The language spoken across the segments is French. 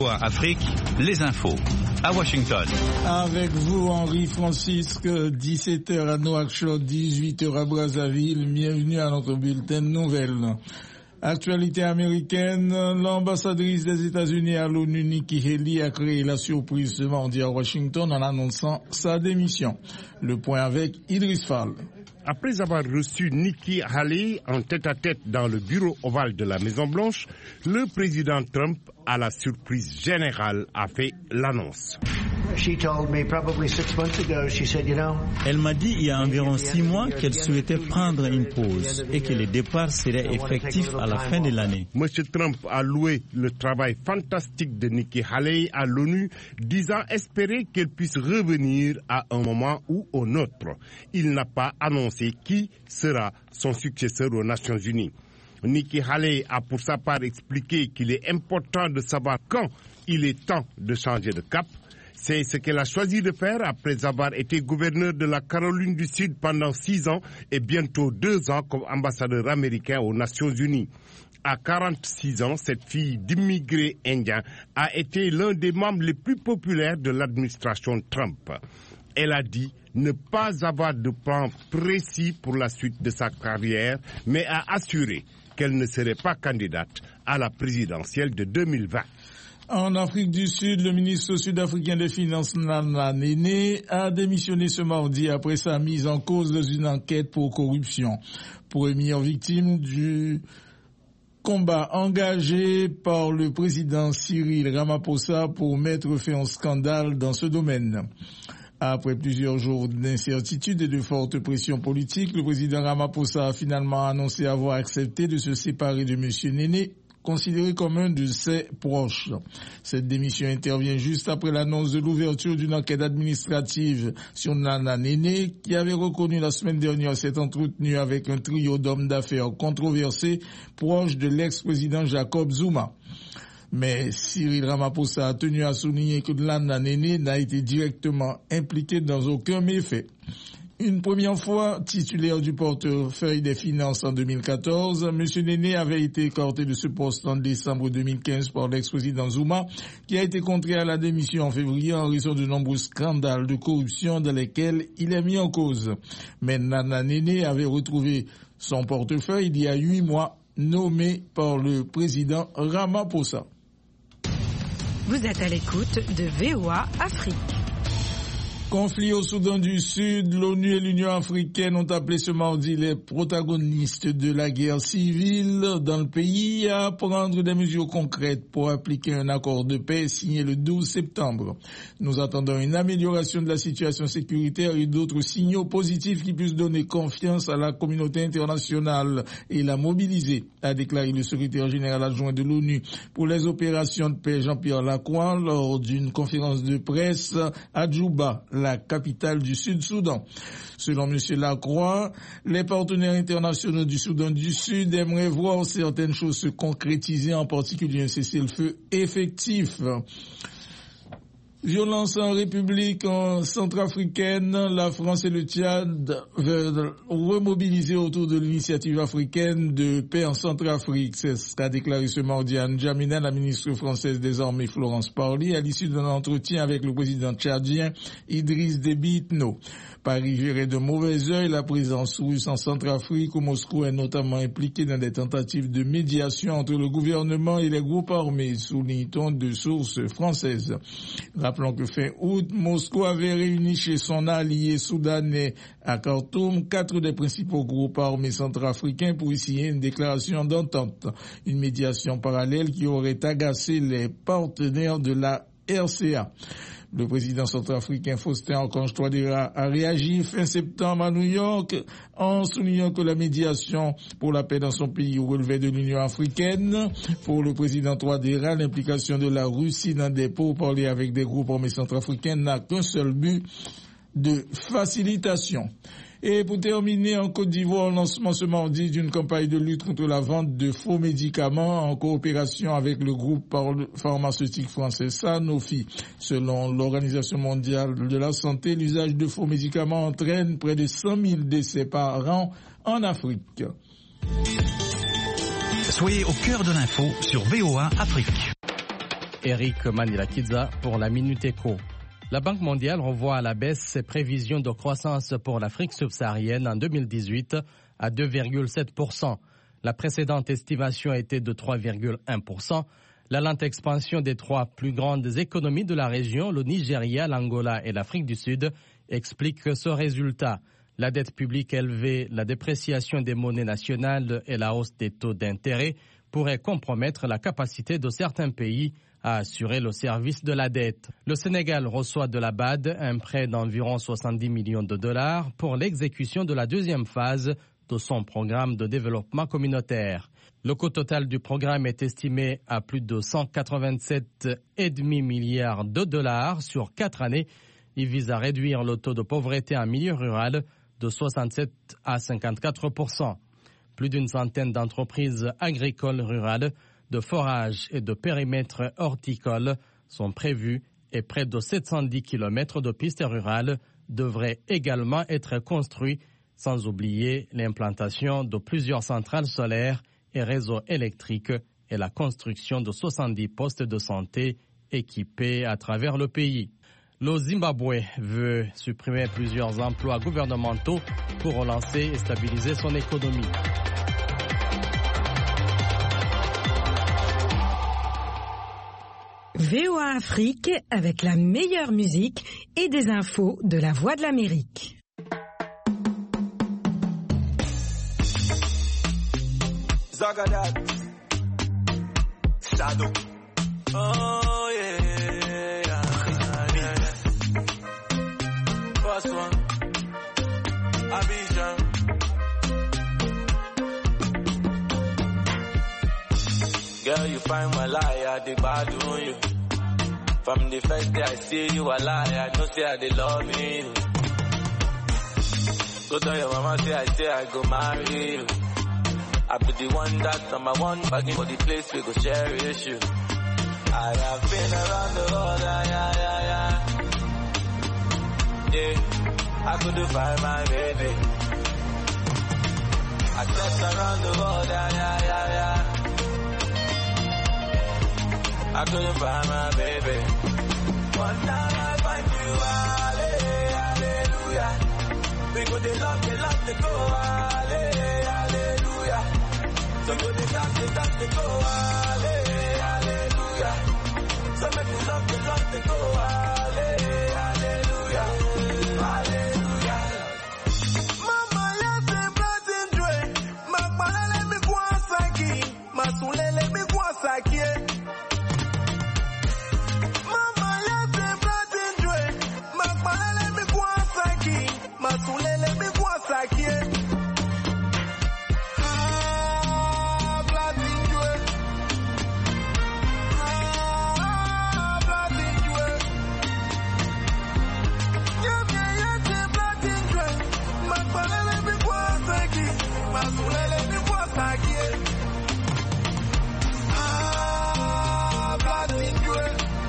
Afrique, les infos. À Washington. Avec vous, Henri Francisque, 17h à Nouakchott, 18h à Brazzaville. Bienvenue à notre bulletin de nouvelles. Actualité américaine, l'ambassadrice des États-Unis à l'ONU, Nikki Haley, a créé la surprise ce mardi à Washington en annonçant sa démission. Le point avec Idriss Fall. Après avoir reçu Nikki Haley en tête-à-tête dans le bureau ovale de la Maison-Blanche, le président Trump, à la surprise générale, a fait l'annonce. Elle m'a dit il y a environ 6 mois qu'elle souhaitait prendre une pause et que le départ serait effectif à la fin de l'année. M. Trump a loué le travail fantastique de Nikki Haley à l'ONU, disant espérer qu'elle puisse revenir à un moment ou un autre. Il n'a pas annoncé qui sera son successeur aux Nations Unies. Nikki Haley a pour sa part expliqué qu'il est important de savoir quand il est temps de changer de cap. C'est ce qu'elle a choisi de faire après avoir été gouverneur de la Caroline du Sud pendant 6 ans et bientôt 2 ans comme ambassadeur américain aux Nations Unies. À 46 ans, cette fille d'immigrés indiens a été l'un des membres les plus populaires de l'administration Trump. Elle a dit ne pas avoir de plan précis pour la suite de sa carrière, mais a assuré qu'elle ne serait pas candidate à la présidentielle de 2020. En Afrique du Sud, le ministre sud-africain des Finances, Nana Nene, a démissionné ce mardi après sa mise en cause dans une enquête pour corruption. Première victime du combat engagé par le président Cyril Ramaphosa pour mettre fin au scandale dans ce domaine. Après plusieurs jours d'incertitude et de fortes pressions politiques, le président Ramaphosa a finalement annoncé avoir accepté de se séparer de M. Nene, considéré comme un de ses proches. Cette démission intervient juste après l'annonce de l'ouverture d'une enquête administrative sur Nana Nene, qui avait reconnu la semaine dernière s'être entretenu avec un trio d'hommes d'affaires controversés proches de l'ex-président Jacob Zuma. Mais Cyril Ramaphosa a tenu à souligner que Nana Nene n'a été directement impliqué dans aucun méfait. Une première fois titulaire du portefeuille des finances en 2014, M. Nene avait été écarté de ce poste en décembre 2015 par l'ex-président Zuma, qui a été contraint à la démission en février en raison de nombreux scandales de corruption dans lesquels il est mis en cause. Mais Nana Nene avait retrouvé son portefeuille il y a 8 mois, nommé par le président Ramaphosa. Vous êtes à l'écoute de VOA Afrique. Conflit au Soudan du Sud, l'ONU et l'Union africaine ont appelé ce mardi les protagonistes de la guerre civile dans le pays à prendre des mesures concrètes pour appliquer un accord de paix signé le 12 septembre. Nous attendons une amélioration de la situation sécuritaire et d'autres signaux positifs qui puissent donner confiance à la communauté internationale et la mobiliser, a déclaré le secrétaire général adjoint de l'ONU pour les opérations de paix Jean-Pierre Lacroix lors d'une conférence de presse à Djouba, la capitale du Sud-Soudan. Selon M. Lacroix, les partenaires internationaux du Soudan du Sud aimeraient voir certaines choses se concrétiser, en particulier un cessez-le-feu effectif. Violence en République centrafricaine, la France et le Tchad veulent remobiliser autour de l'initiative africaine de paix en Centrafrique. C'est ce qu'a déclaré ce mardi à N'Djamena la ministre française des Armées Florence Parly à l'issue d'un entretien avec le président tchadien Idriss Déby Itno. Paris verrait de mauvais œil la présence russe en Centrafrique, où Moscou est notamment impliqué dans des tentatives de médiation entre le gouvernement et les groupes armés, souligne-t-on de sources françaises. Rappelons que fin août, Moscou avait réuni chez son allié soudanais à Khartoum 4 des principaux groupes armés centrafricains pour y signer une déclaration d'entente. Une médiation parallèle qui aurait agacé les partenaires de la RCA. Le président centrafricain Faustin Archange Touadéra a réagi fin septembre à New York en soulignant que la médiation pour la paix dans son pays relevait de l'Union africaine. Pour le président Touadéra, l'implication de la Russie dans des pourparlers avec des groupes armés centrafricains n'a qu'un seul but, de facilitation. Et pour terminer, en Côte d'Ivoire, lancement ce mardi d'une campagne de lutte contre la vente de faux médicaments en coopération avec le groupe pharmaceutique français Sanofi. Selon l'Organisation mondiale de la santé, l'usage de faux médicaments entraîne près de 100 000 décès par an en Afrique. Soyez au cœur de l'info sur VOA Afrique. Eric Manilakidza pour la Minute Éco. La Banque mondiale revoit à la baisse ses prévisions de croissance pour l'Afrique subsaharienne en 2018 à 2,7%. La précédente estimation était de 3,1%. La lente expansion des trois plus grandes économies de la région, le Nigeria, l'Angola et l'Afrique du Sud, explique ce résultat. La dette publique élevée, la dépréciation des monnaies nationales et la hausse des taux d'intérêt pourraient compromettre la capacité de certains pays à assurer le service de la dette. Le Sénégal reçoit de la BAD un prêt d'environ 70 millions de dollars pour l'exécution de la deuxième phase de son programme de développement communautaire. Le coût total du programme est estimé à plus de 187,5 milliards de dollars sur 4 années. Il vise à réduire le taux de pauvreté en milieu rural de 67 à 54%. Plus d'une centaine d'entreprises agricoles rurales, de forage et de périmètres horticoles sont prévus et près de 710 km de pistes rurales devraient également être construits, sans oublier l'implantation de plusieurs centrales solaires et réseaux électriques et la construction de 70 postes de santé équipés à travers le pays. Le Zimbabwe veut supprimer plusieurs emplois gouvernementaux pour relancer et stabiliser son économie. VOA Afrique avec la meilleure musique et des infos de la Voix de l'Amérique. Zagadat, Shadow. Oh yeah. First one, Abidjan. Girl, you find my lie, they bad on you. From the first day I see you a lie, I know say I they love you. Go tell your mama say I go marry you. I be the one that number one begging for the place we go cherish you. I have been around the world, yeah. I couldn't find my baby. I slept around the world, yeah. I couldn't find my baby. One time I find you, hallelujah. We go they love they go, hallelujah. So go they dance they go, hallelujah. So make me love they go, hallelujah. Hallelujah. Mama yate blatin dre, makbalele mi kwa saki, masulele mi kwa saki. Masulele mi kwa sakie. Blatinjwe. Blatinjwe. Yamye yate blatinjwe. Masulele mi kwa saki. Masulele mi kwa sakie. Blatinjwe.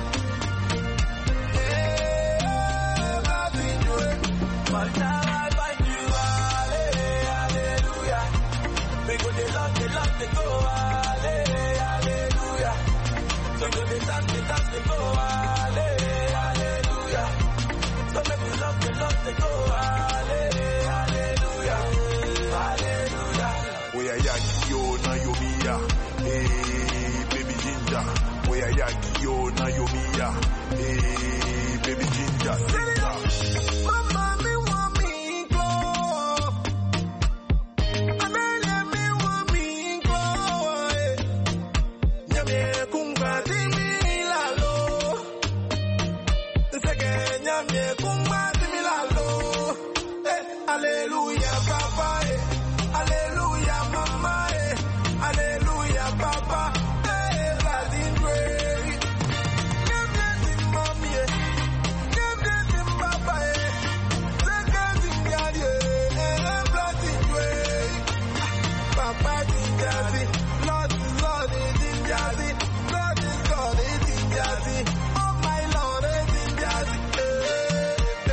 One time I find you, hallelujah. We go they love they go, hallelujah. So go they dance they go, hallelujah. So make me love they go, hallelujah. Hallelujah. We are Yakio Nayomiya, hey baby ginger. We are Yakio Nayomiya, hey baby ginger. Hallelujah, Papa, hallelujah, Mama, hallelujah, Papa, Latin way. Give them Mommy, give them Papa, second Daddy, Latin way. Papa, Daddy, Lord, Daddy, Lord, God, Daddy, oh my Lord, Daddy,